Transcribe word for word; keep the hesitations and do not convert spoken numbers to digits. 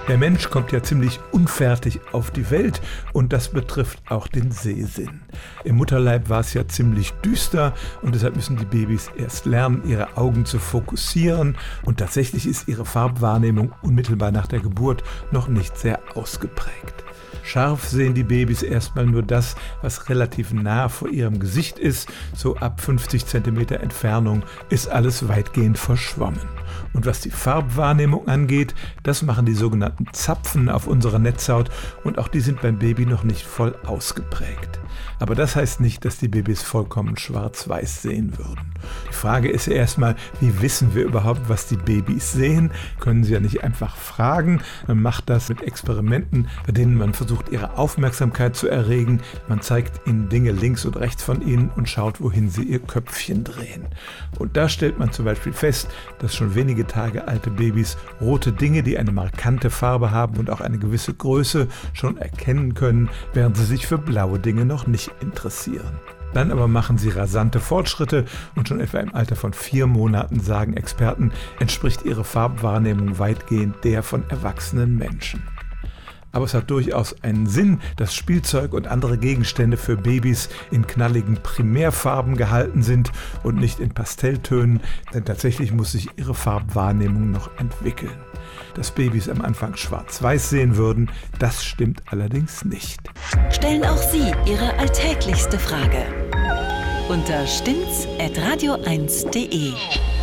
Der Mensch kommt ja ziemlich unfertig auf die Welt und das betrifft auch den Sehsinn. Im Mutterleib war es ja ziemlich düster und deshalb müssen die Babys erst lernen, ihre Augen zu fokussieren und tatsächlich ist ihre Farbwahrnehmung unmittelbar nach der Geburt noch nicht sehr ausgeprägt. Scharf sehen die Babys erstmal nur das, was relativ nah vor ihrem Gesicht ist. So ab fünfzig Zentimeter Entfernung ist alles weitgehend verschwommen. Und was die Farbwahrnehmung angeht, das machen die sogenannten Zapfen auf unserer Netzhaut und auch die sind beim Baby noch nicht voll ausgeprägt. Aber das heißt nicht, dass die Babys vollkommen schwarz-weiß sehen würden. Die Frage ist ja erstmal, wie wissen wir überhaupt, was die Babys sehen? Können sie ja nicht einfach fragen. Man macht das mit Experimenten, bei denen man versucht, ihre Aufmerksamkeit zu erregen. Man zeigt ihnen Dinge links und rechts von ihnen und schaut, wohin sie ihr Köpfchen drehen. Und da stellt man zum Beispiel fest, dass schon wenige Tage alte Babys rote Dinge, die eine markante Farbe haben und auch eine gewisse Größe, schon erkennen können, während sie sich für blaue Dinge noch nicht interessieren. Dann aber machen sie rasante Fortschritte und schon etwa im Alter von vier Monaten, sagen Experten, entspricht ihre Farbwahrnehmung weitgehend der von erwachsenen Menschen. Aber es hat durchaus einen Sinn, dass Spielzeug und andere Gegenstände für Babys in knalligen Primärfarben gehalten sind und nicht in Pastelltönen, denn tatsächlich muss sich ihre Farbwahrnehmung noch entwickeln. Dass Babys am Anfang schwarz-weiß sehen würden, das stimmt allerdings nicht. Stellen auch Sie Ihre alltäglichste Frage unter stimmt's at radio eins punkt de.